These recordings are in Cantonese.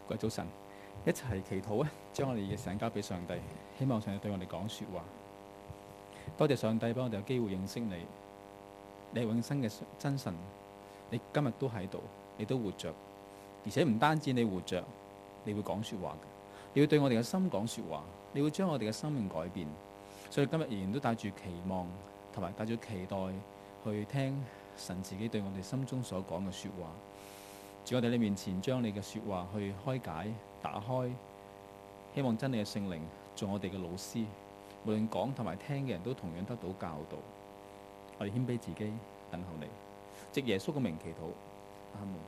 各位早晨，一齊祈禱啊！將我哋嘅時間交俾上帝，希望上帝對我哋講說話。多謝上帝俾我哋有機會認識你，你係永生嘅真神，你今日都喺度，你都活着，而且唔單止你活着，你會講說話嘅，你會對我哋嘅心講說話，你會將我哋嘅生命改變。所以今日仍然都帶住期望同埋帶住期待去聽神自己對我哋心中所講嘅說話。主，我哋喺你面前將你嘅說話去開解、打開，希望真理嘅聖靈做我哋嘅老師，無論講同埋聽嘅人都同樣得到教導。我哋謙卑自己，等候你，藉耶穌嘅名祈禱，阿門。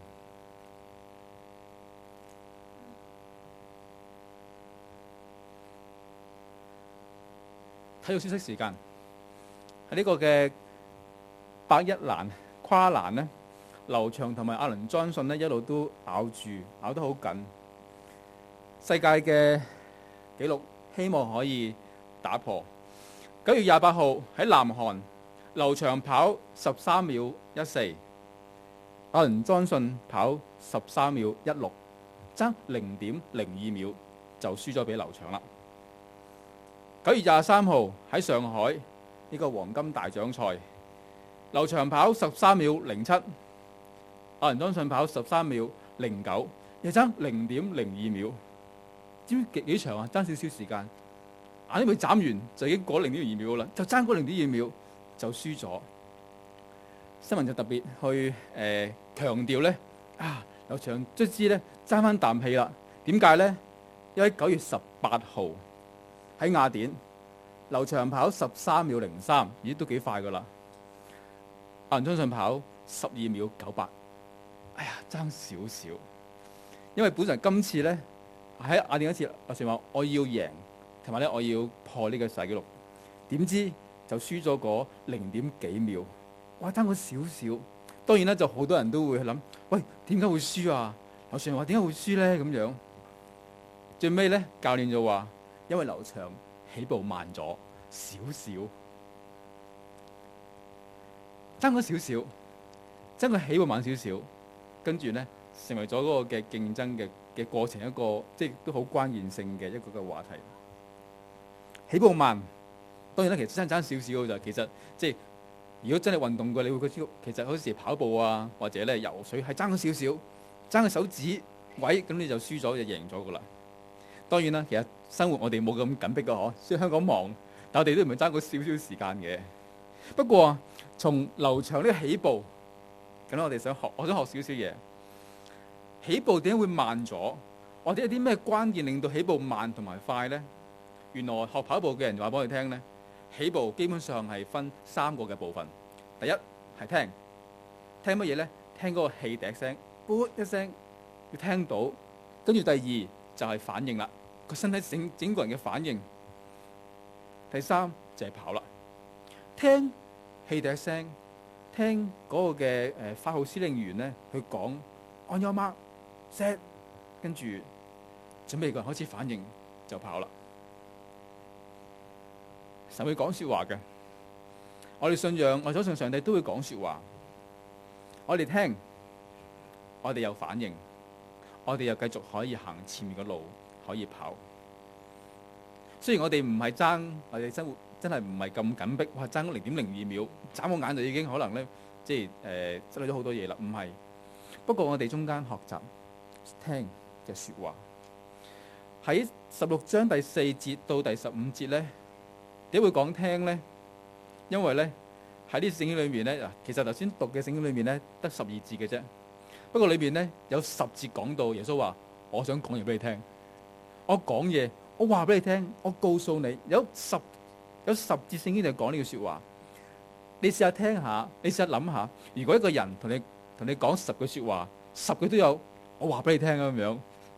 體育消息時間，喺呢個嘅100欄跨欄呢，劉翔同埋阿倫莊信呢一路都咬得好緊，世界嘅紀錄希望可以打破。9月28號喺南韓，劉翔跑13秒14，阿倫莊信跑13秒16，爭0.02秒就輸咗俾劉翔啦。9月23號喺上海呢個黃金大獎賽，劉翔跑13秒07，阿倫莊信跑13秒09，又爭0.02秒。知唔知幾長啊？爭少少時間，眼都未眨完就已經過0.02秒啦，就爭嗰0.2秒就輸咗。新聞就特別去強調咧，劉翔卒之咧爭翻啖氣啦。點解咧？因為9月18號喺雅典，劉翔跑13秒03，咦都幾快噶啦。阿倫莊信跑12秒98，哎呀爭少少。因為本來今次咧喺雅典嗰次，劉翔話我要贏，同埋咧我要破呢個世界紀錄，點知就輸咗嗰0.幾秒，哇爭咗少少。當然啦，就好多人都會去諗，喂點解會輸啊？劉翔話點解會輸咧？咁樣最尾咧教練就話，因為劉翔起步慢咗少少，爭咗少少，爭佢起步慢少少，跟住咧成為咗嗰個嘅競爭嘅過程，一個即係都好關鍵性嘅一個嘅話題。起步慢，當然啦，其實爭少少就其實即係如果真係運動過，你會覺得其實好似跑步啊或者咧游水係爭咗少少，爭個手指位咁你就輸咗就贏咗噶啦。當然啦，其實生活我哋冇咁緊迫嘅嗬，雖然香港忙，但我哋都唔係爭過少少時間嘅。不過從劉翔呢個起步，咁我哋我想學少少嘢。起步點解會慢咗？或者有啲咩關鍵令到起步慢同埋快呢？原來學跑步嘅人話俾我哋聽呢，起步基本上係分3個嘅部分。第一係聽乜嘢呢？聽嗰個氣笛聲，噗一聲要聽到。跟住第二就係反應啦，個身體整個人嘅反應。第三就係跑啦，聽氣笛聲，聽嗰個嘅8號司令員呢去講 on your mark set， 跟住準備個人開始反應就跑啦。神會講說話嘅，我哋信仰，我相信上帝都會講說話。我哋聽，我哋有反應，我哋又繼續可以行前面嘅路，可以跑。雖然我哋唔係爭，我哋生活真係唔係咁緊迫，哇爭0.02秒，眨個眼就已經可能咧，即係失去咗好多嘢啦。唔係，不過我哋中間學習聽嘅說話。喺16章第4節到第15節咧，點會講聽咧？因為咧喺呢聖經裏面咧，嗱，其實頭先讀嘅聖經裏面咧得12節嘅啫。不過裏面咧有10節講到耶穌話：我想講嘢俾你聽，我講嘢，我話俾你聽，我告訴你，有10節聖經就講呢句說話。你試下聽下，你試下諗下，如果一個人同你講10句說話，10句都有我話俾你聽咁樣，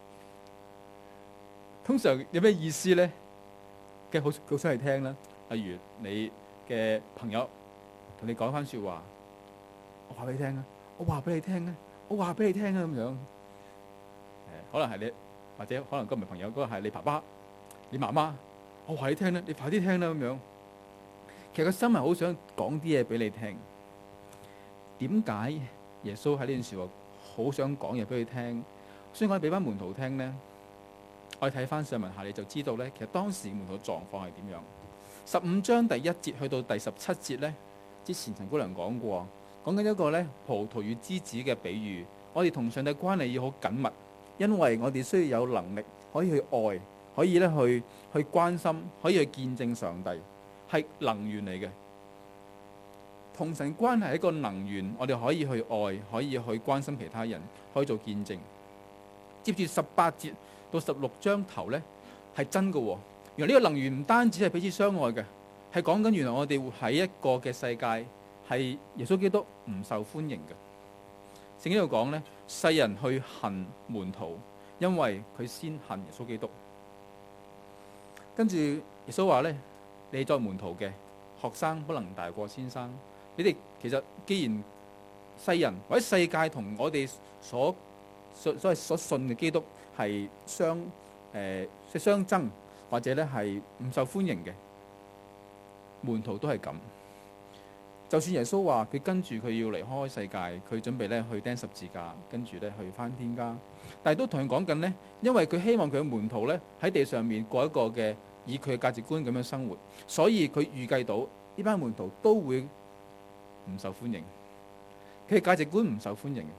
通常有咩意思咧？嘅好想嚟聽啦。例如你嘅朋友同你講翻說話，我話俾你聽啊，我話俾你聽啊，我話俾你聽啊咁樣。可能係你，或者可能嗰個唔係朋友，嗰個係你爸爸、你媽媽，我話你聽啦，你快啲聽啦咁樣。其實個心係好想講啲嘢俾你聽。點解耶穌喺呢段時候好想講嘢俾你聽？ 所以我俾翻門徒聽呢，我哋睇翻上文下理就知道呢，其實當時門徒嘅狀況係點樣。15章第1節去到第17節呢，之前陳姑娘講過，講緊一個呢葡萄與枝子嘅比喻。我哋同上帝關係要好緊密，因為我哋需要有能力可以去愛，可以咧去關心，可以去見證上帝，係能源嚟嘅。同神關係係一個能源，我哋可以去愛，可以去關心其他人，可以做見證。接住18節到16章頭呢，係真嘅喎。原來呢個能源唔單止係彼此相愛嘅，係講緊原來我哋活喺一個嘅世界係耶穌基督唔受歡迎嘅。聖經度講呢，世人去恨門徒，因為佢先恨耶穌基督。跟住耶穌話呢，你作門徒嘅學生不能大過先生。你哋其實既然世人或者世界同我哋所信嘅基督係相爭，或者咧係唔受歡迎嘅，門徒都係咁。就算耶穌話佢跟住佢要離開世界，佢準備咧去釘十字架，跟住咧去返天家，但係都同佢講緊呢，因為佢希望佢嘅門徒咧喺地上面過一個嘅以佢嘅價值觀咁樣生活，所以佢預計到呢班門徒都會唔受歡迎，佢嘅價值觀唔受歡迎，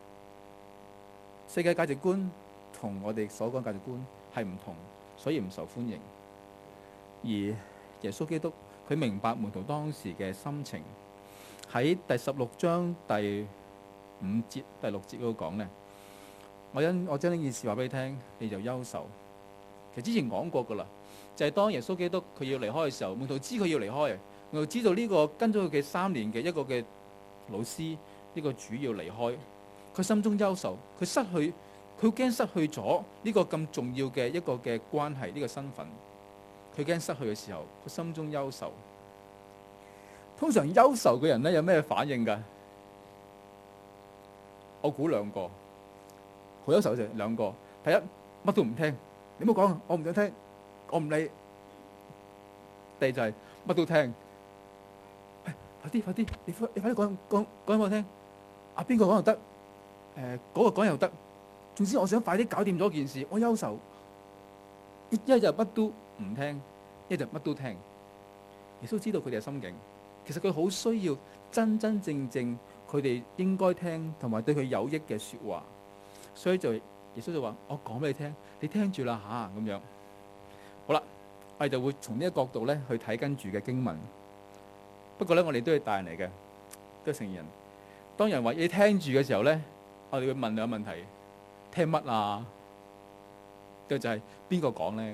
世界價值觀同我哋所講價值觀係唔同，所以唔受歡迎。而耶穌基督佢明白門徒當時嘅心情，喺第16章第5節、第6節嗰度講呢，我將呢件事話俾你聽，你就憂愁。其實之前講過噶啦，就係當耶穌基督佢要離開嘅時候，門徒知佢要離開，門徒知道呢個跟咗佢嘅3年嘅一個嘅老師，呢個主要離開，佢心中憂愁，佢驚失去咗呢個咁重要嘅一個嘅關係，呢個身份，佢驚失去嘅時候，佢心中憂愁。通常憂愁嘅人咧有咩反應㗎？我估2個，好憂愁就2個。第一，乜都唔聽，你唔好講，我唔想聽，我唔理。第二就係乜都聽，快啲，你快啲講俾我聽。啊，邊個講又得？嗰個講又得。總之我想快啲搞掂咗件事，我憂愁。一就乜都唔聽，一就乜都聽。耶穌知道佢哋嘅心境，其實佢好需要真正佢哋應該聽同埋對佢有益嘅說話，所以耶穌就話：我講俾你聽，你聽住啦吓咁樣。好啦，我哋就會從呢個角度咧去睇跟住嘅經文。不過咧，我哋都係大人嚟嘅，都係成人。當人話你聽住嘅時候咧，我哋會問兩個問題：聽乜啊？就係邊個講咧？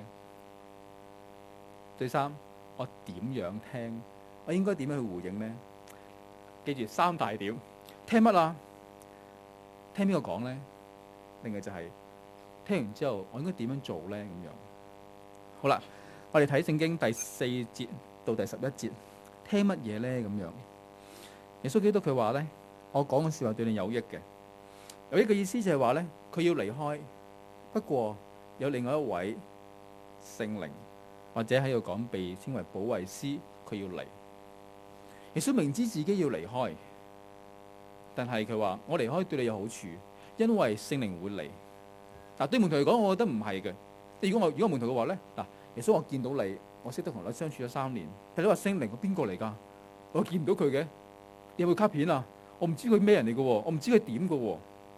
第三，我點樣聽？我應該點樣去回應咧？記住3大點：聽乜啊？聽邊個講咧？另外就係聽完之後，我應該點樣做咧？咁樣好啦，我哋睇聖經第4節到第11節，聽乜嘢咧？咁樣耶穌基督佢話咧：我講嘅說話對你有益嘅。有益嘅意思就係話咧，佢要離開，不過有另外一位聖靈，或者喺度講被稱為保惠師，佢要嚟。耶穌明知自己要離開，但係佢話：我離開對你有好處，因為聖靈會嚟。嗱，對門徒嚟講，我覺得唔係嘅。如果門徒嘅話咧，嗱，耶穌我見到你，我識得同你相處咗3年，但你話聖靈係邊個嚟㗎？我見唔到佢嘅，你有冇卡片啊？我唔知佢咩人嚟嘅，我唔知佢點嘅。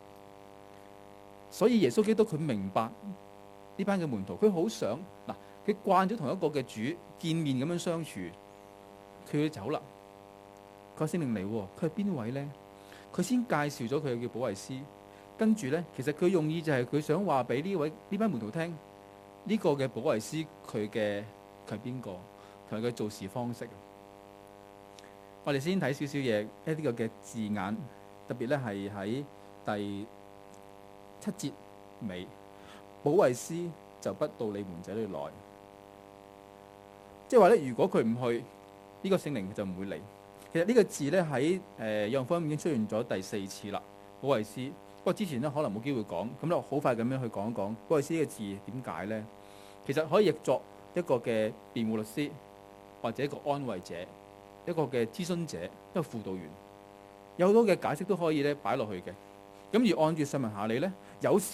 所以耶穌基督佢明白呢班嘅門徒，佢好想嗱，佢慣咗同一個嘅主見面咁樣相處，佢要走啦。佢話聖靈嚟，佢係邊位咧？佢先介紹咗佢叫保惠師，跟住咧，其實佢用意就係佢想話俾呢班門徒聽，呢個嘅保惠師佢係邊個，同埋佢做事方式。我哋先睇少少嘢，一啲嘅字眼，特別咧係喺第7節尾，保惠師就不到你們這裏來。即係話咧，如果佢唔去，呢個聖靈就唔會嚟。其實呢個字咧喺約翰福音已經出現咗第4次啦，保惠師。不過之前咧可能冇機會講，咁咧好快咁樣去講一講保惠師呢個字點解咧？其實可以譯作一個嘅辯護律師，或者一個安慰者，一個嘅諮詢者，一個輔導員，有好多嘅解釋都可以咧擺落去嘅。咁而按住上文下理咧，有時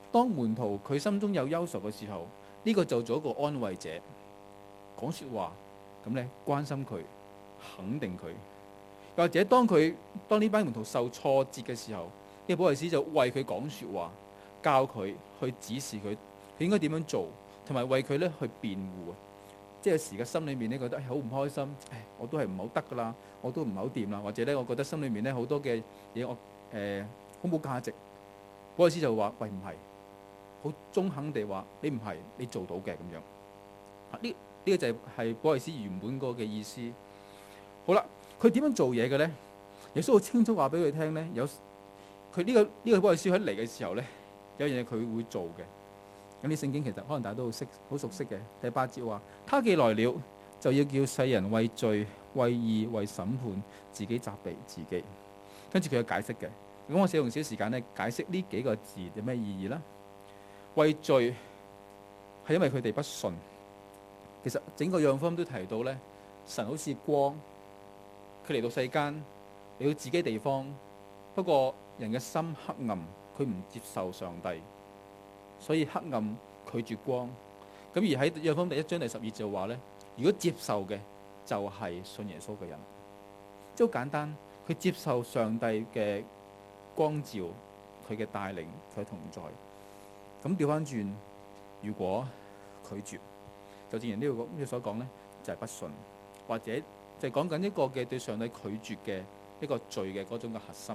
當門徒佢心中有憂愁嘅時候，呢個就做一個安慰者，講說話，咁咧關心佢，肯定佢。又或者當呢班門徒受挫折嘅時候，呢個保惠師就為佢講說話，教佢去指示佢應該點樣做，同埋為佢咧去辯護。即係有時嘅心裏面咧覺得好唔開心，我都係唔好得噶啦，我都唔係好掂啦，或者咧我覺得心裏面咧好多嘅嘢我好冇價值。保惠師就話：喂，唔係，好中肯地話你唔係，你做到嘅咁樣。呢個就係保惠師原本嗰個嘅意思。好啦，佢點樣做嘢嘅咧？耶穌好清楚話俾佢聽咧，有佢呢個保惠師喺嚟嘅時候咧，有樣嘢佢會做嘅。咁啲聖經其實可能大家都好熟悉嘅。第8節話：他既來了，就要叫世人為罪、為義、為審判，自己責備自己。跟住佢有解釋嘅。咁我使用少時間咧解釋呢幾個字有咩意義啦。為罪係因為佢哋不信。其實整個約翰福音都提到咧，神好似光，佢嚟到世間，嚟到自己地方，不過人嘅心黑暗，佢唔接受上帝，所以黑暗拒絕光。咁而喺約翰福音第1章第12節就話咧，如果接受嘅就係信耶穌嘅人，即係好簡單，佢接受上帝嘅光照，佢嘅帶領，佢同在。咁調翻轉，如果拒絕，就正如呢個所講咧，就係不信，或者就係講緊一個嘅對上帝拒絕嘅一個罪嘅嗰種嘅核心。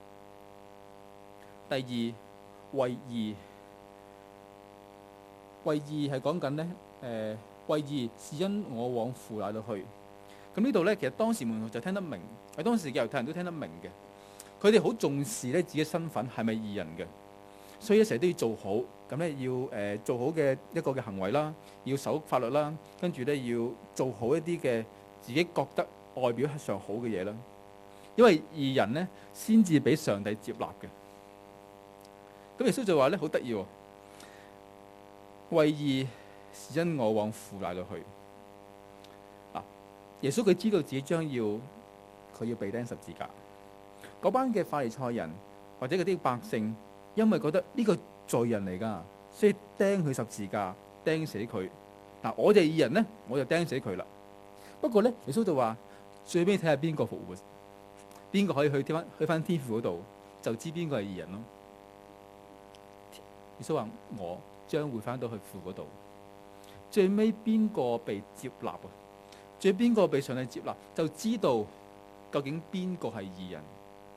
第二，為義，為義係講緊咧，為義是因我往父那裏去。咁呢度咧，其實當時門徒就聽得明，喺當時嘅猶太人都聽得明嘅。佢哋好重視咧自己身份係咪義人嘅，所以成日都要做好，咁咧要做好嘅一個嘅行為啦，要守法律啦，跟住咧要做好一啲嘅自己覺得外表上好嘅嘢啦。因為義人咧先至俾上帝接納嘅。咁耶穌就話咧好得意喎，為義是因我往父那裏去。耶穌佢知道自己將要被釘十字架。嗰班嘅法利賽人或者嗰啲百姓，因為覺得呢個罪人嚟㗎，所以釘佢十字架，釘死佢。我哋義人咧，我就釘死佢啦。不過咧，耶穌就話最尾睇下邊個復活，邊個可以去翻天父嗰度，就知邊個係義人咯。耶穌話：我將會翻到去父嗰度，最尾邊個被接納啊？最尾邊個被上帝接納，就知道究竟邊個係義人。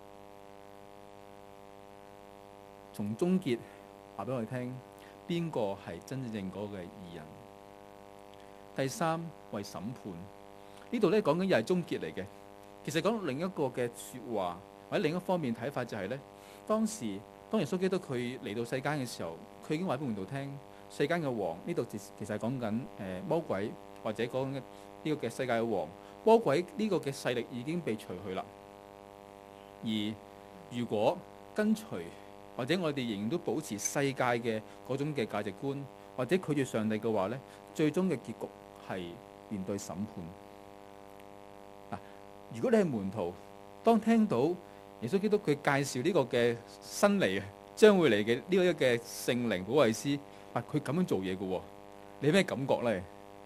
從終結話俾我哋聽，邊個係真正嗰個嘅義人。第三，為審判，呢度咧講緊又係終結嚟嘅。其實講另一個嘅說話，或者另一方面睇法就係咧，當耶穌基督佢嚟到世間嘅時候，佢已經話俾門徒聽，世間嘅王，呢度其實係講緊魔鬼，或者講緊呢個嘅世界嘅王，魔鬼呢個嘅勢力已經被除去啦。而如果跟隨或者我哋仍然都保持世界嘅嗰種嘅價值觀，或者拒絕上帝嘅話咧，最終嘅結局係面對審判。如果你係門徒，當聽到耶穌基督佢介紹呢個嘅新嚟嘅將會嚟嘅呢個嘅聖靈保惠師，佢咁樣做嘢嘅，你有咩感覺咧？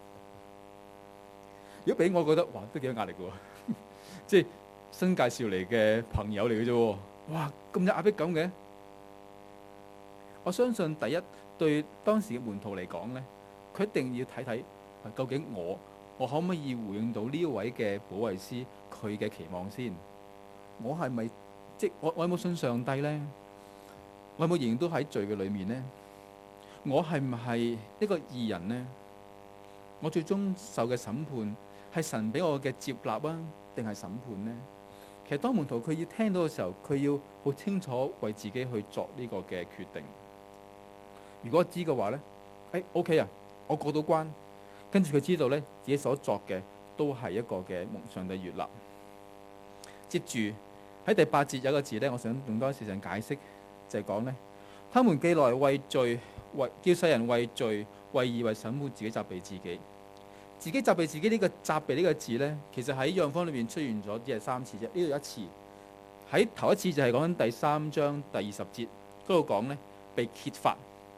如果俾我覺得，哇，都幾有壓力嘅，即係新介紹嚟嘅朋友嚟嘅啫，哇，咁有壓迫感嘅。我相信第一對當時嘅門徒嚟講咧，佢一定要睇睇究竟我可唔可以回應到呢一位嘅保惠師佢嘅期望先？我係咪我有冇信上帝咧？我有冇仍然都喺罪嘅裏面咧？我係唔係一個義人咧？我最終受嘅審判係神俾我嘅接納啊，定係審判咧？其實當門徒佢要聽到嘅時候，佢要好清楚為自己去作呢個嘅決定。如果知嘅話咧，OK 啊，我過到關，跟住佢知道咧自己所作嘅都係一個嘅蒙上帝悅納。接住喺第8節有個字咧，我想用多啲時間解釋，就係講咧，他們既來為罪，叫世人為罪、為義、為審判，自己責備自己。自己責備自己呢個責備呢個字咧，其實喺約翰福音裏邊出現咗只係3次啫，呢度一次。喺頭一次就係講緊第3章第20節嗰度講咧，被揭發。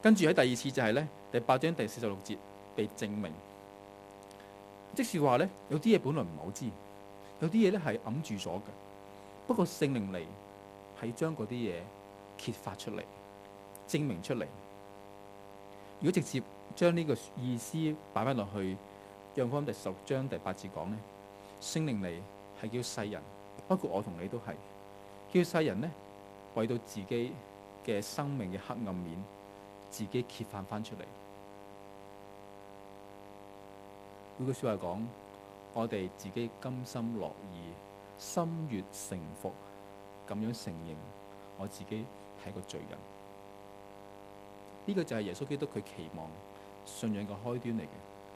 跟住喺第二次就係咧第8章第46節被證明，即是話咧有啲嘢本來唔係好知，有啲嘢咧係揞住咗嘅，不過聖靈嚟係將嗰啲嘢揭發出嚟，證明出嚟。如果直接將呢個意思擺翻落去，約翰福音第10章第8節講咧，聖靈嚟係叫世人，包括我同你都係，叫世人咧為到自己嘅生命嘅黑暗面，自己揭發翻出嚟。換句說話講，我哋自己甘心樂意、心悅誠服咁樣承認我自己係個罪人。呢個就係耶穌基督佢期望信仰嘅開端嚟嘅。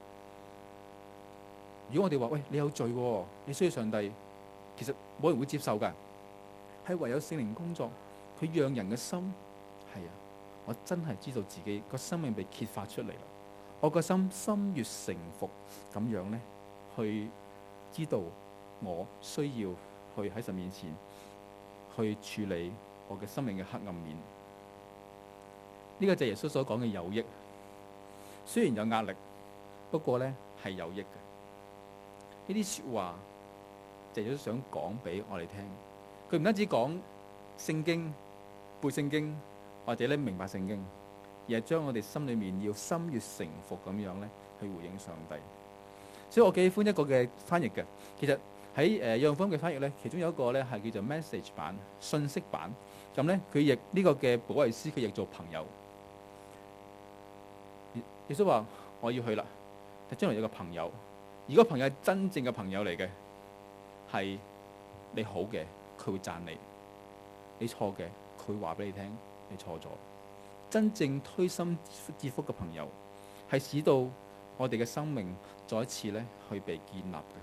如果我哋話喂，你有罪喎，你需要上帝，其實冇人會接受㗎。係唯有聖靈工作，佢讓人嘅心係啊，我真係知道自己個生命被揭發出嚟啦。我個心悅誠服咁樣咧，去知道我需要去喺神面前去處理我嘅生命嘅黑暗面。呢個就係耶穌所講嘅有益。雖然有壓力，不過咧係有益嘅。呢啲説話就係想講俾我哋聽。佢唔單止講聖經、背聖經或者咧明白聖經，而係將我哋心裏面要心悅誠服咁樣咧去回應上帝。所以我幾喜歡一個嘅翻譯嘅。其實喺約翰福音嘅翻譯咧，其中有一個咧係叫做 message 版、信息版。咁咧佢譯呢個嘅保惠師，佢譯做朋友。耶穌話：我要去啦，但將來有個朋友，如果朋友係真正嘅朋友嚟嘅，係你好嘅，佢會讚你；你錯嘅，佢會話俾你聽你錯咗。真正推心置腹嘅朋友，係使到我哋嘅生命再一次咧去被建立嘅。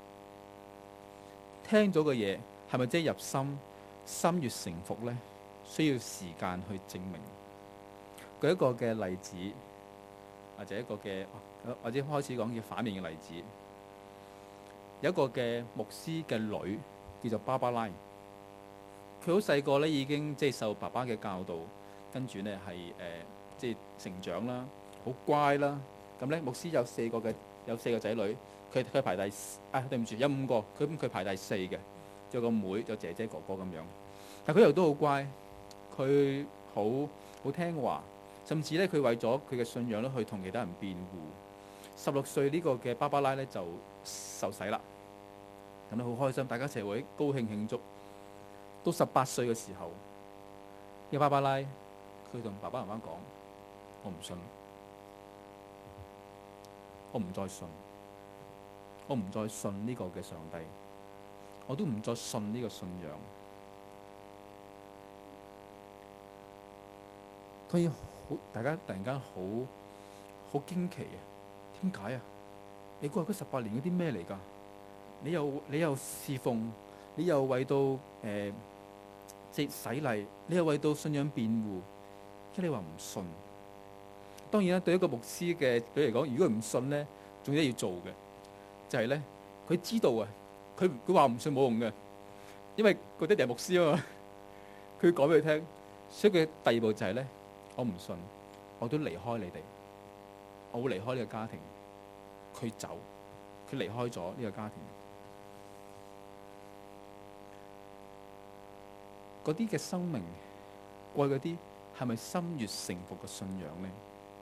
聽咗嘅嘢係咪真係入心、心悅誠服咧？需要時間去證明。舉一個嘅例子。或者一個嘅，或者開始講嘅反面嘅例子，有一個嘅牧師嘅女叫做芭芭拉，佢好細個咧已經即係受爸爸嘅教導，跟住咧係即係成長啦，好乖啦。咁咧牧師有4個仔女，佢排第對唔住有5個，佢排第4嘅，有個妹，有姐姐哥哥咁樣。但佢又都好乖，佢好聽話。甚至咧，佢為咗佢嘅信仰咧，去同其他人辯護。16歲呢個嘅芭芭拉咧就受洗啦，咁咧好開心，大家一齊會高興慶祝。到18歲嘅時候，呢個芭芭拉佢同爸爸媽媽講：我唔信，我唔再信，我唔再信呢個嘅上帝，我都唔再信呢個信仰。所以大家突然間好驚奇啊！點解啊？你過去嗰18年嗰啲咩嚟㗎？你又侍奉，你又為到即洗禮，你又為到信仰辯護，即係你話唔信。當然啦，對一個牧師嘅佢嚟講，如果佢唔信咧，仲有嘢要做嘅，就係咧，佢知道啊，佢話唔信冇用嘅，因為佢爹哋係牧師啊嘛。佢講俾佢聽，所以佢第2步就係咧。我唔信，我都離開你哋，我會離開呢個家庭。佢走，佢離開咗呢個家庭。嗰啲嘅生命，過去嗰啲係咪心悅誠服嘅信仰呢？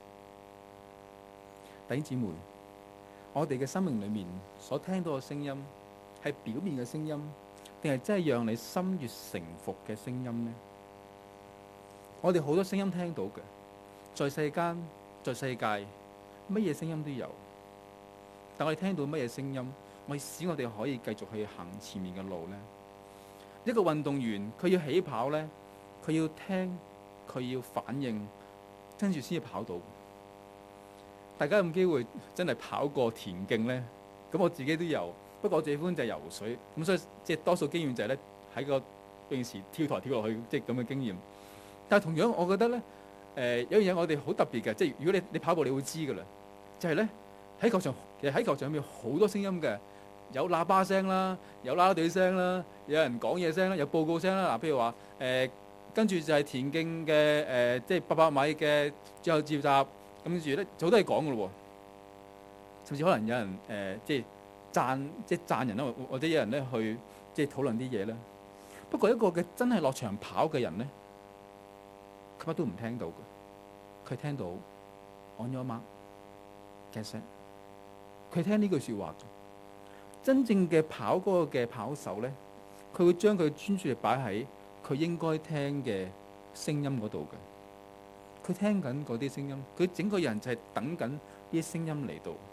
弟兄姊妹，我哋嘅生命裏面所聽到嘅聲音，係表面嘅聲音，定係真係讓你心悅誠服嘅聲音呢？我哋好多聲音聽到嘅，在世間，在世界，乜嘢聲音都有。但我哋聽到乜嘢聲音，我哋使我哋可以繼續去行前面嘅路呢？一個運動員，佢要起跑呢，佢要聽，佢要反應，跟住先至跑到。大家有冇機會真係跑過田徑呢？咁我自己都有，不過我最喜歡就係游水。咁所以即係多數經驗就係咧喺個泳池跳台跳落去，即係咁嘅經驗。但係同樣，我覺得咧，有樣嘢我哋好特別嘅，即係如果你跑步，你會知㗎啦。就係咧喺球場，其實喺球場入面好多聲音嘅，有喇叭聲啦，有啦啦隊聲啦，有人講嘢聲啦，有報告聲啦。嗱，譬如話跟住就係田徑嘅即係800米嘅最後召集，跟住咧好多嘢講噶咯喎，甚至可能有人即係讚人啦，或者有人咧去即係討論啲嘢咧。不過一個嘅真係落場跑嘅人咧，佢乜都唔聽到嘅，佢聽到 on your mark get set，佢聽呢句説話。真正嘅跑嗰個嘅跑手咧，佢會將佢專注力擺喺佢應該聽嘅聲音嗰度嘅。佢聽緊嗰啲聲音，佢整個人就係等緊啲聲音嚟到。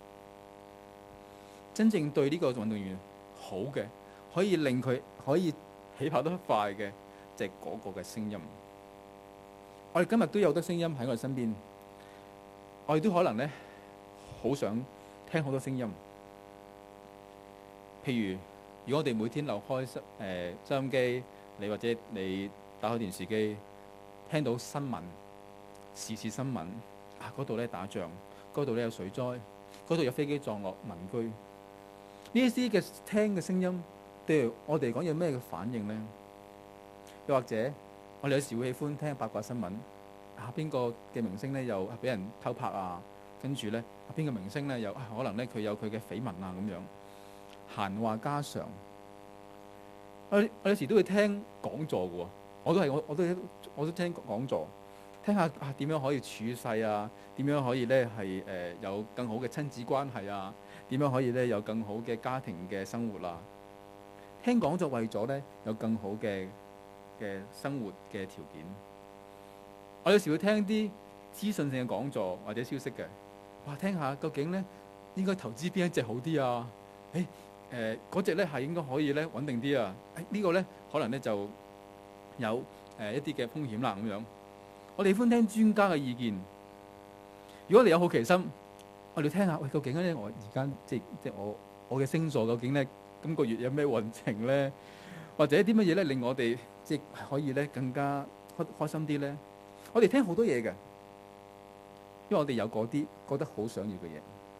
真正對呢個運動員好嘅，可以令佢可以起跑得快嘅，就係嗰個嘅聲音。我哋今日都有好多聲音喺我哋身邊，我哋都可能咧好想聽好多聲音。譬如，如果我哋每天留開收音機，你或者你打開電視機，聽到新聞、時事新聞啊，嗰度咧打仗，嗰度咧有水災，嗰度有飛機撞落民居，呢啲嘅聽嘅聲音，對我哋嚟講有咩嘅反應咧？又或者我哋有時會喜歡聽八卦新聞，啊邊個嘅明星咧又俾人偷拍啊，跟住咧邊個明星咧又可能咧佢有佢嘅緋聞啊咁樣。閒話家常，我有時都會聽講座嘅喎，我都聽講座，聽下點樣可以處世啊，點樣可以咧係有更好嘅親子關係啊，點樣可以咧有更好嘅家庭嘅生活啊。聽講座為咗咧有更好嘅生活嘅條件。我有時會聽啲資訊性嘅講座或者消息嘅，哇！聽下究竟咧應該投資邊一隻好啲啊？嗰隻咧係應該可以咧穩定啲啊！呢個咧可能咧就有一啲嘅風險啦咁樣。我哋喜歡聽專家嘅意見。如果你有好奇心，我哋聽下喂，究竟咧我而家即係我嘅星座究竟咧今個月有咩運程咧？或者啲乜嘢咧令我哋即係可以咧更加開心啲咧？我哋聽好多嘢嘅，因為我哋有嗰啲覺得好想要嘅嘢，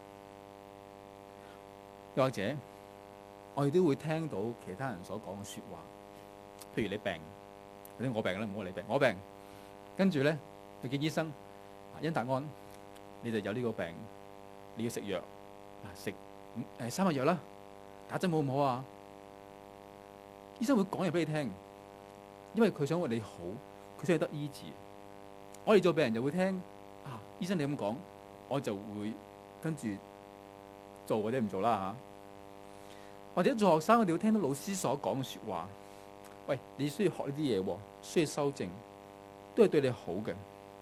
又或者我哋都會聽到其他人所講嘅説話。譬如你病，或者我病啦，唔好話你病，我病，跟住咧去見醫生，因答案你就有呢個病，你要食藥，食3日藥啦，打針好唔好啊？醫生會講嘢俾你聽，因為佢想為你好，佢想你得醫治。我哋做病人就會聽醫生你咁講，我就會跟住做或者唔做啦嚇。或者做學生，我哋會聽到老師所講嘅説話。喂，你需要學呢啲嘢喎，需要修正，都係對你好嘅。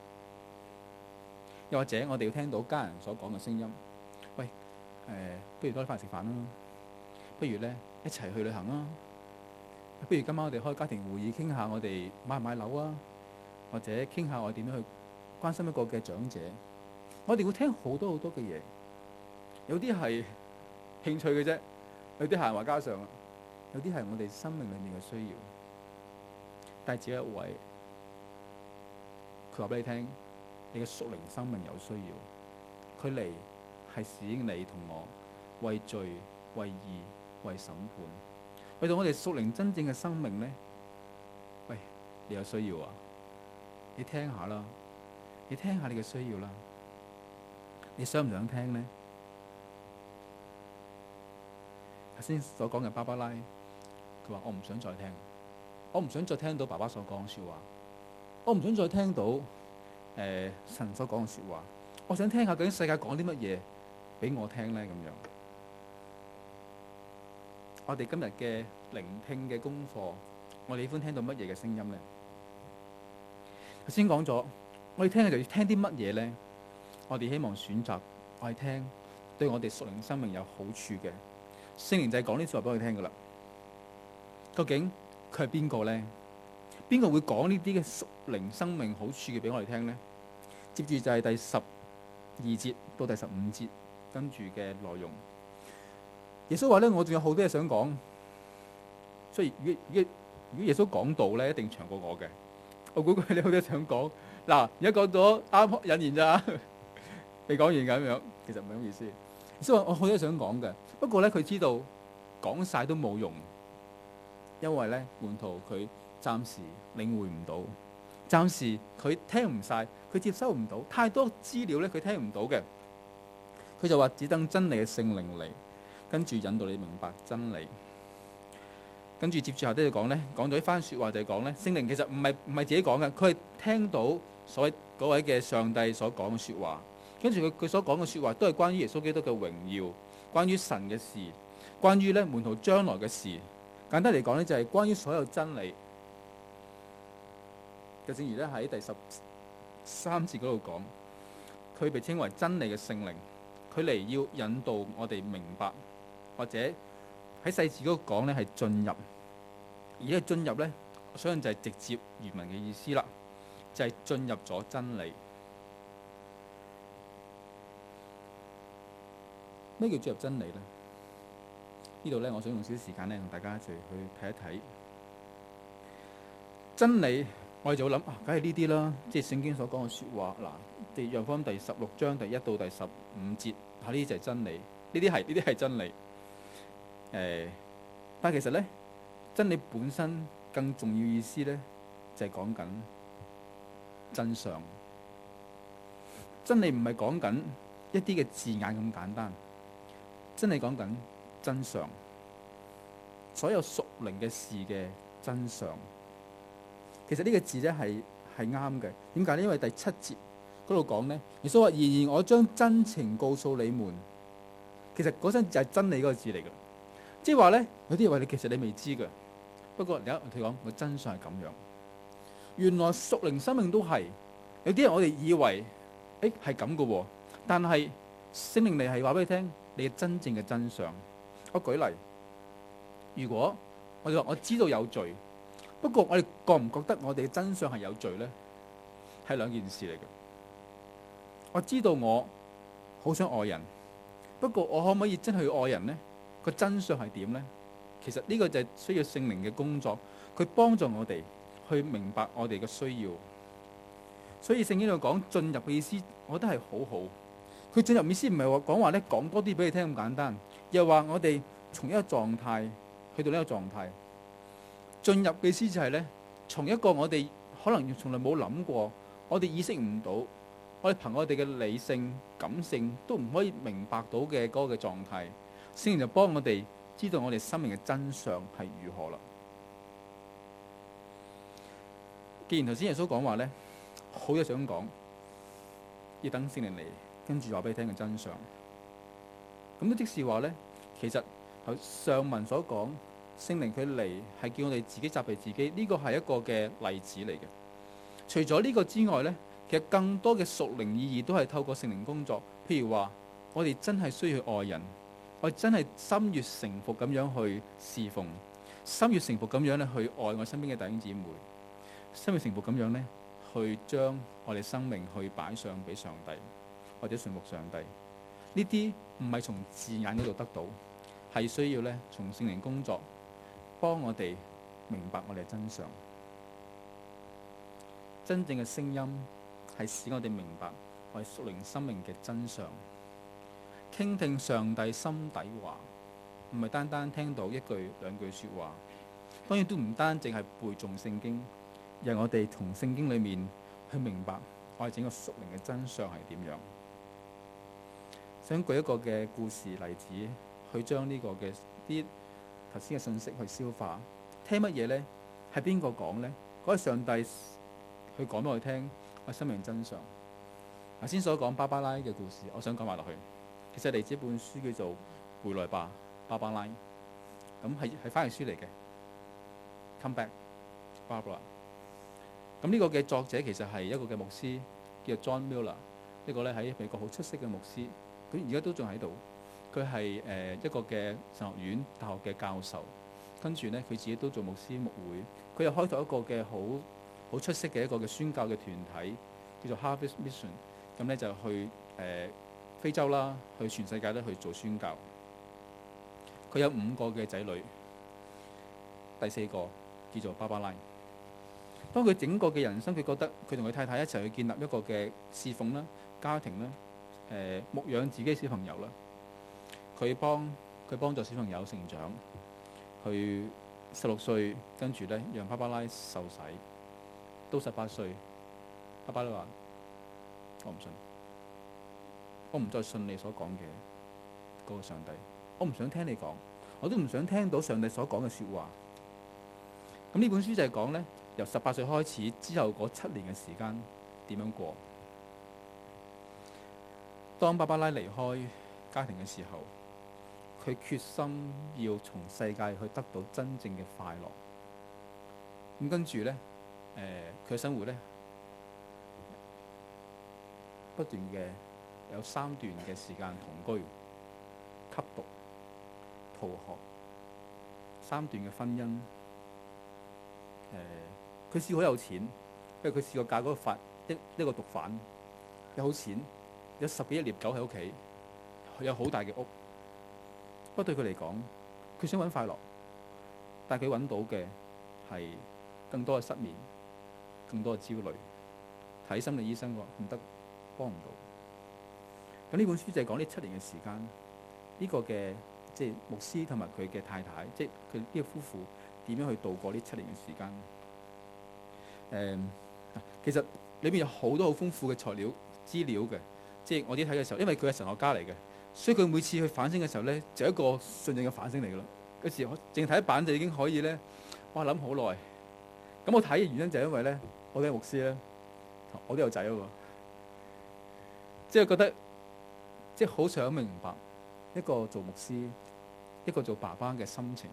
又或者我哋要聽到家人所講嘅聲音。喂，不如多啲翻嚟食飯啦，不如咧一齊去旅行啦，不如今晚我哋開家庭會議傾下我哋買唔買樓啊，或者傾下我哋點樣去關心一個嘅長者。我哋會聽好多好多嘅嘢，有啲係興趣嘅啫，有啲閒話家常，有啲係我哋生命裏面嘅需要。但係只有一位，佢話俾你聽，你嘅屬靈生命有需要，佢嚟係使你同我為罪、為義、為審判，為到我哋屬靈真正嘅生命咧。喂，你有需要啊？你聽下啦，你聽下你嘅需要啦，你想唔想聽咧？頭先所講嘅芭芭拉，佢話我唔想再聽，我唔想再聽到爸爸所講嘅説話，我唔想再聽到神所講嘅説話，我想聽下究竟世界講啲乜嘢俾我聽咧咁樣。我哋今日嘅聆聽嘅功課，我哋喜歡聽到乜嘢嘅聲音咧？頭先講咗，我哋聽嘅就要聽啲乜嘢咧？我哋希望選擇我哋聽對我哋屬靈生命有好處嘅。聖靈就係講呢啲話俾我哋聽噶啦。究竟佢係邊個咧？邊個會講呢啲嘅屬靈生命好處嘅俾我哋聽咧？接住就係第12節到第15節跟住嘅內容。耶穌話咧，我仲有好多嘢想講，所以如果耶穌講道咧，一定長過我嘅。我估佢你好多嘢想講。嗱，而家講咗啱引言咋，未講完咁樣，其實唔係咁意思。耶穌話我好多嘢想講嘅，不過咧佢知道講晒都冇用，因為咧門徒佢暫時領會唔到，暫時佢聽唔晒，佢接收唔到太多資料咧，佢聽唔到嘅。佢就話只等真理嘅聖靈嚟，跟住引導你明白真理。跟住接住後啲就講咧，講咗一番説話就係講咧，聖靈其實唔係自己講嘅，佢係聽到所謂嗰位嘅上帝所講嘅説話，跟住佢所講嘅説話都係關於耶穌基督嘅榮耀，關於神嘅事，關於咧門徒將來嘅事。簡單嚟講咧，就係關於所有真理。就正如咧喺第13節嗰度講，佢被稱為真理嘅聖靈，佢嚟要引導我哋明白，或者喺細字嗰度講咧係進入，而呢個進入咧，我相信就係直接原文嘅意思啦，就係進入咗真理。咩叫進入真理咧？呢度咧，我想用少少時間咧，同大家一齊去睇一睇真理。我哋就會諗啊，梗係呢啲啦，即係聖經所講嘅説話。嗱，《約翰福音》第16章第1到第15節，呢啲就係真理。呢啲係真理。但係其實咧，真理本身更重要意思咧，就係講緊真相。真理唔係講緊一啲嘅字眼咁簡單，真理講緊真相，所有屬靈嘅事嘅真相。其實呢個字咧係啱嘅。點解咧？因為第7節嗰度講咧，耶穌話：然而我將真情告訴你們。其實嗰陣就係真理嗰個字嚟嘅，即係話咧，有啲嘢話你其實你未知嘅。不過而家我哋講個真相係咁樣。原來屬靈生命都係有啲人我哋以為係咁嘅喎，但係聖靈嚟係話俾你聽，你嘅真正嘅真相。我舉例，如果我哋話我知道有罪。不過我哋覺唔覺得我哋嘅真相係有罪呢？係兩件事嚟嘅。我知道我好想愛人，不過我可唔可以真係去愛人呢？個真相係點呢？其實呢個就係需要聖靈嘅工作，佢幫助我哋去明白我哋嘅需要。所以聖經度講進入嘅意思，我覺得係好好。佢進入意思唔係話講話咧講多啲俾你聽咁簡單，又話我哋從一個狀態去到呢個狀態。進入嘅意思就係咧，從一個我哋可能從來冇諗過，我哋意識唔到，我哋憑我哋嘅理性、感性都唔可以明白到嘅嗰個嘅狀態，聖靈就幫我哋知道我哋生命嘅真相係如何啦。既然頭先耶穌講話咧，好嘢想講，要等聖靈嚟，跟住話俾你聽嘅真相。咁都即是話咧，其實上文所講。聖靈佢嚟係叫我哋自己責備自己，呢個係一個嘅例子嚟嘅。除咗呢個之外呢，其實更多嘅屬靈意義都係透過聖靈工作。譬如話，我哋真係需要愛人，我哋真係心悅誠服咁樣去侍奉，心悅誠服咁樣咧去愛我身邊嘅弟兄姊妹，心悅誠服咁樣咧去將我哋生命去擺上俾上帝，或者順服上帝。呢啲唔係從字眼嗰度得到，係需要咧從聖靈工作。幫我哋明白我哋嘅真相，真正嘅聲音係使我哋明白我哋屬靈生命嘅真相。傾聽上帝心底話，唔係單單聽到一句兩句說話，當然都唔單淨係背誦聖經，而係我哋從聖經裏面去明白我哋整個屬靈嘅真相係點樣。想舉一個嘅故事例子，去將呢個嘅啲頭先嘅信息去消化，聽乜嘢咧？係邊個講咧？嗰個上帝去講俾我哋聽，我生命真相。頭先所講芭芭拉嘅故事，我想講埋落去。其實嚟自一本書叫做《回來吧，芭芭拉》，咁係翻譯書嚟嘅。Come back, Barbara。咁呢個嘅作者其實係一個嘅牧師，叫做 John Miller。呢個咧喺美國好出色嘅牧師，佢而家都仲喺度。佢係一個嘅神學院大學嘅教授，跟住咧佢自己都做牧師牧會，佢又開拓一個嘅好出色嘅一個嘅宣教嘅團體，叫做 Harvest Mission。咁咧就去非洲啦，去全世界咧去做宣教。佢有5個嘅仔女，第4個叫做芭芭拉。當佢整個嘅人生，佢覺得佢同佢太太一齊去建立一個嘅侍奉啦、家庭啦、牧養自己小朋友啦。佢幫助小朋友成長，去 16歲，跟住咧讓芭芭拉受洗，到18歲，芭芭拉話：我唔信，我唔再信你所講嘅嗰個上帝，我唔想聽你講，我都唔想聽到上帝所講嘅説話。咁呢本書就係講咧，由18歲開始之後嗰7年嘅時間點樣過。當芭芭拉離開家庭嘅時候，佢決心要從世界去得到真正嘅快樂。咁跟住咧，佢嘅生活咧不斷嘅有3段嘅時間同居、吸毒、逃學，3段嘅婚姻。佢試過好有錢，因為佢試過嫁嗰個一個毒販，有好錢，有10幾隻獵狗喺屋企，有好大嘅屋。不過對佢嚟講，佢想揾快樂，但係佢揾到嘅係更多嘅失眠，更多嘅焦慮。睇心理醫生話唔得，幫唔到。咁呢本書就係講呢7年嘅時間，呢個嘅即係牧師同埋佢嘅太太，即係佢呢個夫婦點樣去度過呢7年嘅時間。其實裏面有好多好豐富嘅材料資料嘅，即係我哋睇嘅時候，因為佢係神學家嚟嘅，所以佢每次去反省嘅時候咧，就一個信仰嘅反省嚟噶啦。嗰時我淨睇一版就已經可以咧，哇諗好耐。咁我睇嘅原因就係因為咧，我哋牧師咧，我都有仔喎，即係覺得即係好想明白一個做牧師、一個做爸爸嘅心情。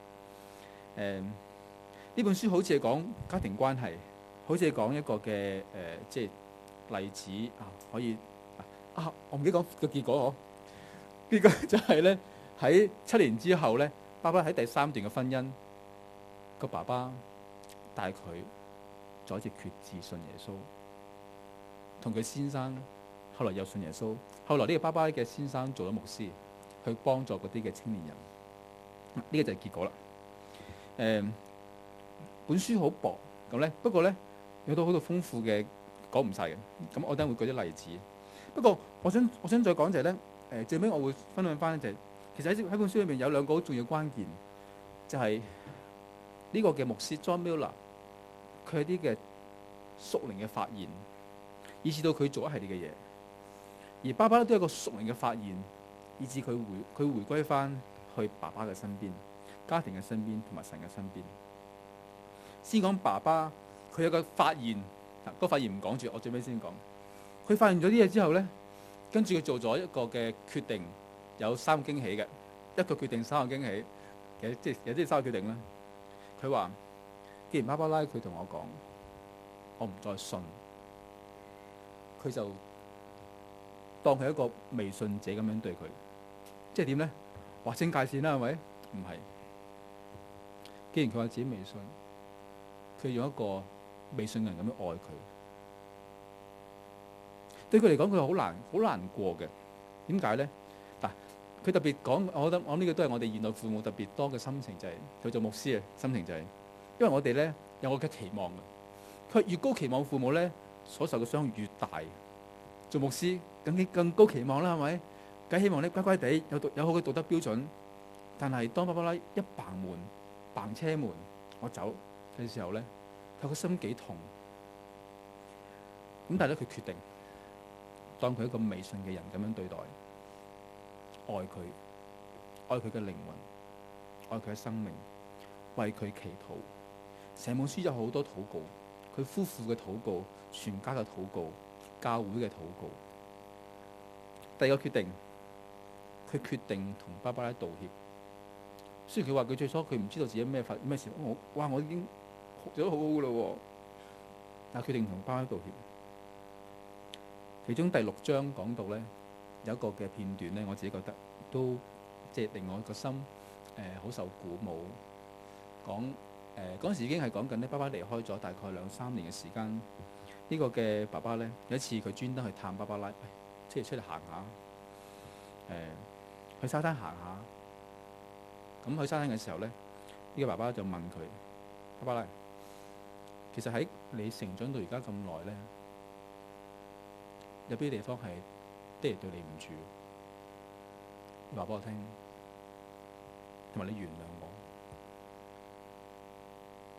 呢本書好似係講家庭關係，好似係講一個嘅即係例子啊，可以我唔記得講個結果嗬。結果就係咧，喺7年之後咧，爸爸喺第3段嘅婚姻，個爸爸帶佢再一次決志信耶穌，同佢先生後來又信耶穌。後來呢個爸爸嘅先生做咗牧師，去幫助嗰啲嘅青年人。呢個就係結果啦。本書好薄咁咧，不過咧有到好多豐富嘅講唔晒嘅。咁我等陣會舉啲例子。不過我想再講就係咧，最尾我會分享翻就係，其實喺本書裏面有2個好重要關鍵，就係呢個嘅牧師 John Miller 佢有啲嘅屬靈嘅發現，以至到佢做一系列嘅嘢。而爸爸都有一個屬靈嘅發現，以至佢回歸翻去爸爸嘅身邊、家庭嘅身邊同埋神嘅身邊。先講爸爸，佢有個發現，個發現唔講住，我最尾先講。佢發現咗啲嘢之後咧，跟住佢做咗一個嘅決定，有3個驚喜嘅。一個決定3個驚喜，其實即係有啲3個決定啦。佢話：既然芭芭拉佢同我講，我唔再信，佢就當佢一個未信者咁樣對佢，即係點咧？劃清界線啦，係咪？唔係。既然佢話自己未信，佢用一個未信人咁樣愛佢，對佢嚟講，佢好難過嘅。點解咧？嗱，佢特別講，我覺得我呢個都係我哋現代父母特別多嘅心情，就係佢做牧師嘅心情就係，因為我哋咧有我嘅期望嘅。佢越高期望，父母咧所受嘅傷越大。做牧師更高期望啦，係咪？梗希望咧乖乖地有好嘅道德標準。但係當芭芭拉一嘭車門，我走嘅時候咧，佢個心幾痛。咁但係咧，佢決定當佢一個未信嘅人咁樣對待，愛佢嘅靈魂，愛佢嘅生命，為佢祈禱。成本書有好多禱告，佢夫婦嘅禱告，全家嘅禱告，教會嘅禱告。第二個決定，佢決定同芭芭拉道歉。雖然佢話佢最初佢唔知道自己咩事，我已經做得好好噶咯，但係決定同芭芭拉道歉。其中第6章講到咧，有一個嘅片段咧，我自己覺得都即係令我個心好受鼓舞。講嗰陣時已經係講緊咧，芭芭拉離開咗大概2-3年嘅時間。呢個嘅爸爸咧，有一次佢專登去探芭芭拉，即係出嚟行下，去沙灘行下。咁去沙灘嘅時候咧，呢個爸爸就問佢：芭芭拉，其實喺你成長到而家咁耐咧，有邊啲地方係爹哋對你唔住？你話俾我聽，同埋你原諒我。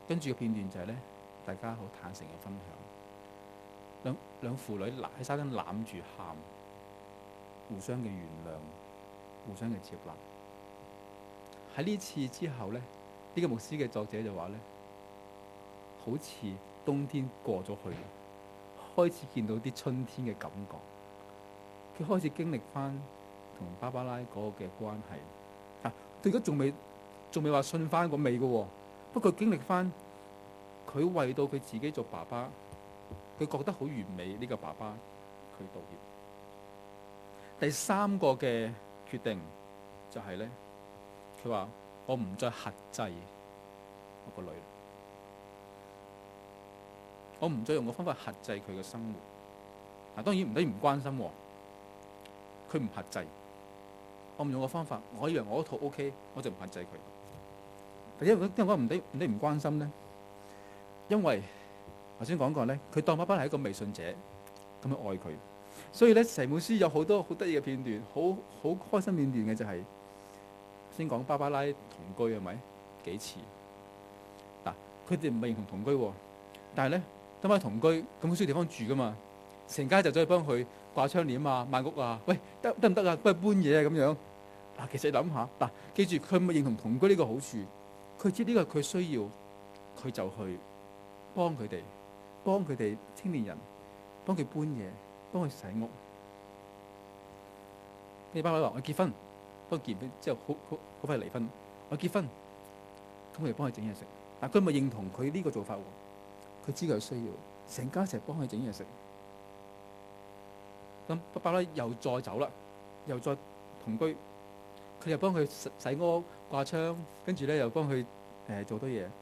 跟住個片段就係咧，大家好坦誠嘅分享，兩父女喺沙灘攬住喊，互相嘅原諒，互相嘅接納。喺呢次之後咧，呢個牧師嘅作者就話咧，好似冬天過咗去，開始見到啲春天嘅感覺。佢開始經歷翻同芭芭拉嗰個嘅關係。佢而家仲未話信翻個味嘅喎，不過經歷翻佢為到佢自己做爸爸，佢覺得好完美呢個爸爸，佢道歉。第三個嘅決定就係咧，佢話我唔再轄制我個女，我唔再用個方法轄制佢嘅生活。當然唔等於唔關心喎，佢唔轄制，我唔用個方法，我以為我嗰套 OK， 我就唔轄制佢。但因為我唔關心咧，因為頭先講過咧，佢當爸爸係一個未信者咁樣愛佢，所以咧成本書有好多好得意嘅片段，好開心片段嘅就係先講芭芭拉同居係咪幾次嗱？佢哋唔係認同同居喎，但係咧當返同居咁需要地方住噶嘛，成家就走去幫佢掛窗簾啊、抹屋啊，喂得唔得啊？幫佢搬嘢啊咁樣嗱。其實你諗下嗱，記住佢唔係認同同居呢個好處，佢知呢個佢需要，佢就去幫佢哋青年人，幫佢搬嘢，幫佢洗屋。呢班女話我結婚，不過結婚之後好快離婚。我結婚，咁我哋幫佢整嘢食。但佢咪認同佢呢個做法喎？佢知佢需要，成家一齊幫佢整嘢食。咁芭芭拉又再走啦，又再同居，佢又幫佢洗屋、掛窗，跟住咧又幫佢做多嘢。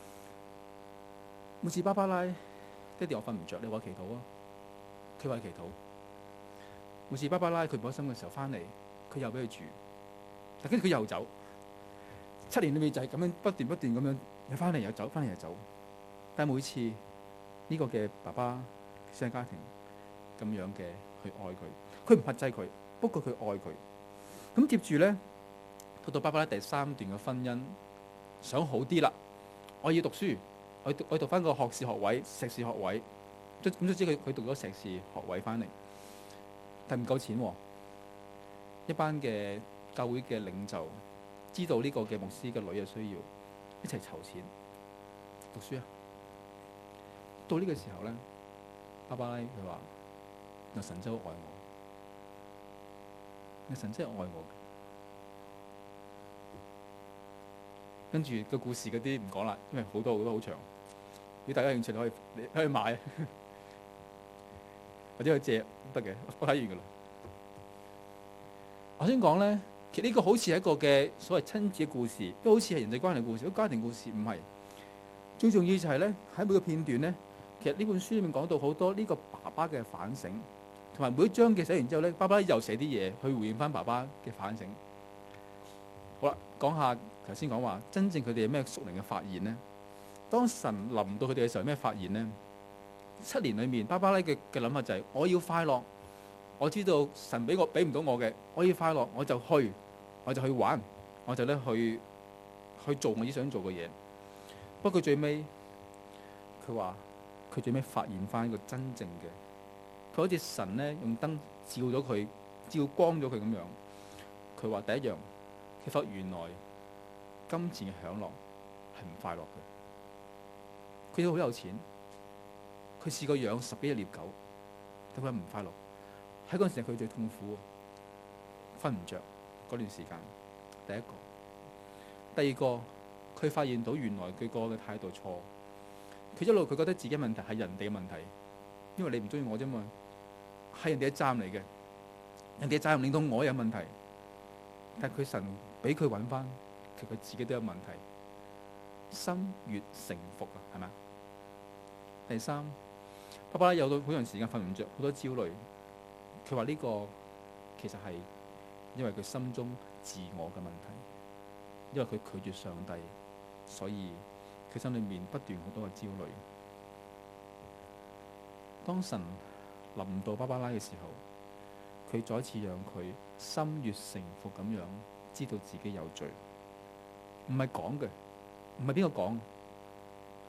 每次芭芭拉，爹哋我瞓唔着，你話祈禱啊？佢話祈禱。每次芭芭拉佢唔開心嘅時候翻嚟，佢又俾佢住，但跟住佢又走。7年裏面就係咁樣不斷咁樣，又翻嚟又走，翻嚟又走。但係每次呢個嘅爸爸新家庭咁樣嘅去愛佢，佢唔克制佢，不過佢愛佢。咁接住咧，到芭芭拉第3段嘅婚姻，想好啲啦，我要讀書。我讀翻個學士學位、碩士學位，咁都知佢讀咗碩士學位翻嚟，但唔夠錢喎。一班嘅教會嘅領袖知道呢個嘅牧師嘅女嘅需要，一齊籌錢讀書啊。到呢個時候咧，芭芭拉佢話：神真係好愛我，神真係愛我。跟住個故事嗰啲唔講啦，因為好多好長。如果大家有興趣，你可以買，或者去借得嘅。我睇完噶啦。我先講咧，其實呢個好似係一個嘅所謂親子嘅故事，都好似係人際關係嘅故事，家庭故事唔係。最重要就係咧，喺每個片段咧，其實呢本書裏面講到好多呢個爸爸嘅反省，同埋每一章嘅寫完之後咧，芭芭拉又寫啲嘢去回應翻爸爸嘅反省。好啦，講下頭先講話真正佢哋有咩屬靈嘅發現咧？當神臨到佢哋嘅時候，咩發現呢？7年裏面，芭芭拉嘅諗法就係：我要快樂。我知道神俾唔到我嘅，我要快樂，我就去玩，我就咧去做我想做嘅嘢。不過最尾，佢話佢最尾發現翻一個真正嘅，佢好似神咧用燈照咗佢，照光咗佢咁樣。佢話第一樣，佢發覺原來金錢嘅享樂係唔快樂嘅。佢都好有錢，佢試過養10幾隻獵狗，但佢唔快樂。喺嗰陣時係佢最痛苦，瞓唔着嗰段時間。第一個，第二個，佢發現到原來佢個嘅態度錯。佢一路佢覺得自己問題係人哋嘅問題，因為你唔中意我啫嘛，係人哋嘅責任嚟嘅，人哋嘅責任令到我有問題。但係佢神俾佢揾翻，其實佢自己都有問題。心悅誠服啊，係咪？第三，芭芭拉有到好長時間瞓唔着，好多焦慮。佢話呢個其實係因為佢心中自我嘅問題，因為佢拒絕上帝，所以佢心裏面不斷好多嘅焦慮。當神臨到芭芭拉嘅時候，佢再一次讓佢心悅誠服咁樣知道自己有罪，唔係講嘅，唔係邊個講，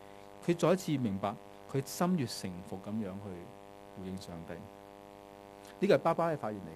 佢再一次明白佢心悦誠服咁樣去回應上帝。呢個係爸爸嘅發現嚟。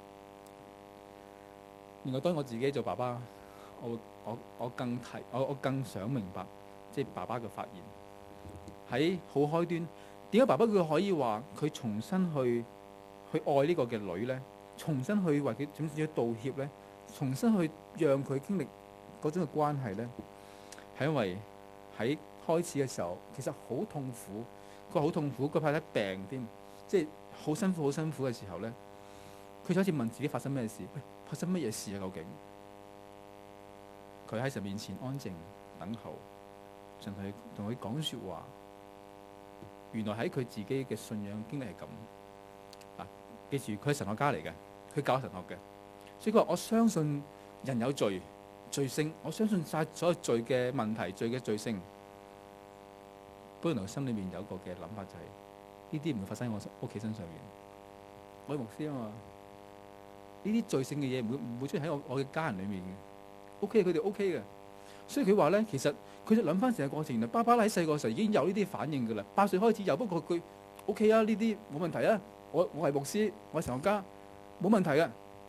另外，當我自己做爸爸，我更想明白，即係爸爸嘅發現喺好開端。點解爸爸佢可以話佢重新去愛呢個嘅女咧？重新去為佢點樣道歉咧？重新去讓佢經歷嗰種嘅關係咧？係因為喺開始嘅時候，其實好痛苦，佢好痛苦，佢怕得病添，即係好辛苦嘅時候咧，佢就好似問自己發生咩事？發生乜嘢事啊？究竟佢喺神面前安靜等候，神同佢講說話。原來喺佢自己嘅信仰經歷係咁啊！記住，佢係神學家嚟嘅，佢教神學嘅，所以佢話：我相信人有罪，罪性，我相信晒所有罪嘅問題，罪嘅罪性。不過，原來心裏面有一個嘅諗法就係：呢啲唔會發生喺我屋企身上面。我係牧師啊嘛，呢啲罪性嘅嘢唔會出現喺我嘅家人裏面嘅。OK，佢哋 OK 嘅。所以佢話咧，其實佢就諗翻成個過程啦。爸爸喺細個時候已經有呢啲反應噶啦，8歲開始有。不過佢 OK 啊，呢啲冇問題啊。我係牧師，我係神學家，冇問題嘅。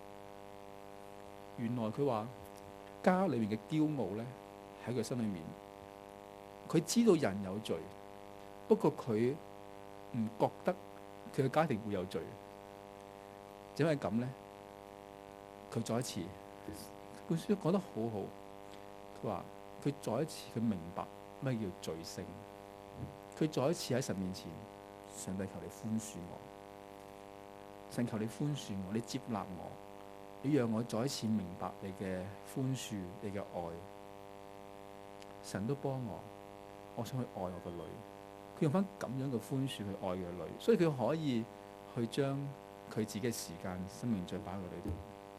原來佢話家裏面嘅驕傲咧喺佢心裏面，佢知道人有罪，不過佢唔覺得佢嘅家庭會有罪。因為咁咧，佢再一次本書講得好好。佢話：佢再一次佢明白咩叫罪性。佢再一次喺神面前，上帝求你寬恕我，神求你寬恕我，你接納我，你讓我再一次明白你嘅寬恕，你嘅愛。神都幫我想去愛我個女。佢用翻咁樣嘅寬恕去愛佢個女，所以佢可以去將佢自己嘅時間、生命再擺喺個女度。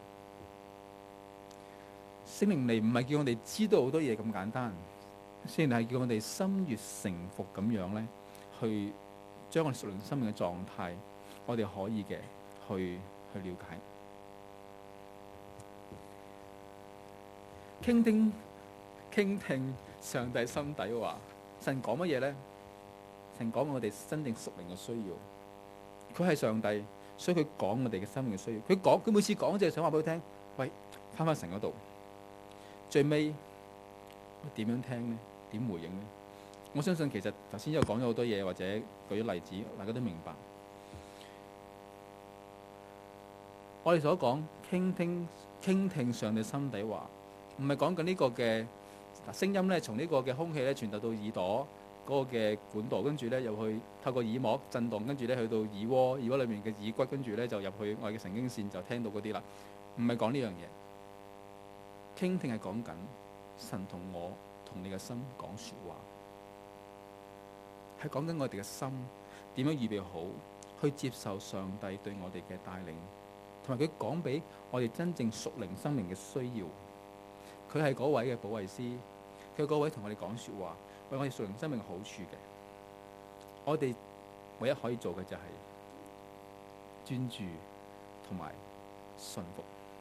聖靈嚟唔係叫我哋知道好多嘢咁簡單，聖靈係叫我哋心悦誠服咁樣咧，去將我哋屬靈生命嘅狀態，我哋可以嘅去了解。傾聽上帝心底話，神講乜嘢咧？神講我哋真正屬靈嘅需要。佢係上帝，所以佢講我哋嘅生命嘅需要。佢每次講就係想話俾佢聽，喂，翻神嗰度。最尾點樣聽呢？點回應呢？我相信其實頭先又講咗好多嘢，或者舉咗例子，大家都明白。我哋所講傾聽上帝心底話，唔係講緊呢個嘅聲音咧，從呢個嘅空氣咧傳達到耳朵嗰個嘅管道，跟住咧又去透過耳膜震動，跟住咧去到耳窩裏面嘅耳骨，跟住咧就入去我哋嘅神經線，就聽到嗰啲啦。唔係講呢樣嘢。傾聽係講緊神同我同你嘅心講說話，係講緊我哋嘅心點樣預備好去接受上帝對我哋嘅帶領，同埋佢講俾我哋真正屬靈生命嘅需要。佢係嗰位嘅保惠師，佢係嗰位同我哋講說話，為我哋屬靈生命好處嘅。我哋唯一可以做嘅就係專注同埋信服。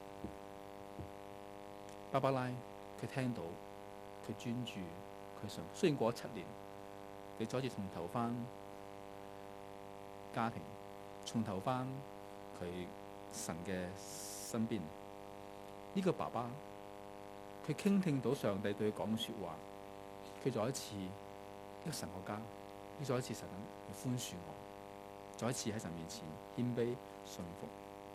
芭芭拉佢聽到，佢專注，佢信。雖然過咗7年，你再一次從頭翻家庭，從頭翻佢神嘅身邊。呢個爸爸佢傾聽到上帝對佢講嘅說話，佢再一次一個神學家，佢再一次神嚟寬恕我，再一次喺神面前謙卑順服。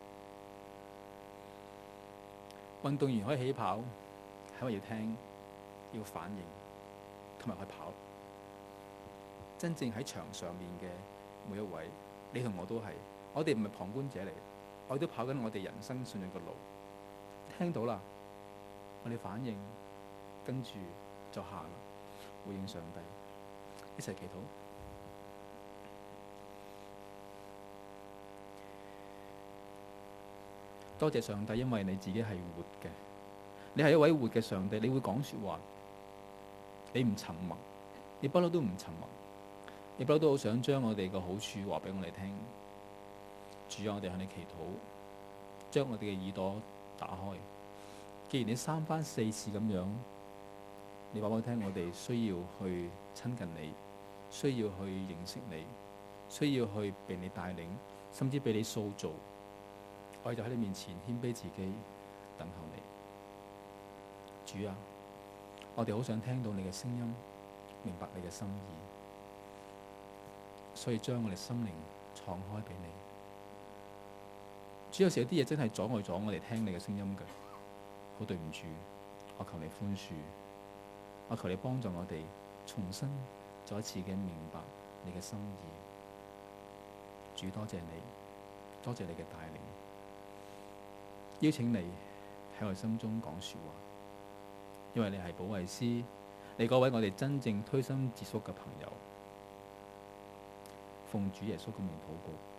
運動員可以起跑，係因為要聽、要反應同埋去跑。真正喺場上面嘅每一位，你同我都係，我哋唔係旁觀者嚟，我哋都跑緊我哋人生信仰嘅路。聽到啦，我哋反應，跟住就行啦，回應上帝，一齊祈禱。多謝上帝，因為你自己係活嘅，你係一位活嘅上帝，你會講說話，你唔沉默，你不嬲都唔沉默，你不嬲都好想將我哋嘅好處話俾我哋聽。主啊，我哋向你祈禱，將我哋嘅耳朵打開。既然你3番4次咁樣，你話俾我聽，我哋需要去親近你， 需要去認識你，需要去被你帶領，甚至被你塑造。我哋就喺你面前謙卑自己，等候你。主啊，我哋好想聽到你嘅聲音，明白你嘅心意，所以將我哋心靈敞開俾你。主，有時有啲嘢真係阻礙咗我哋聽你嘅聲音嘅，好對唔住，我求你寬恕，我求你幫助我哋重新再一次嘅明白你嘅心意。主，多謝你，多謝你嘅帶領，邀請你喺我心中講說話，因為你係保惠師，你嗰位我哋真正推心置腹嘅朋友。奉主耶穌嘅名禱告。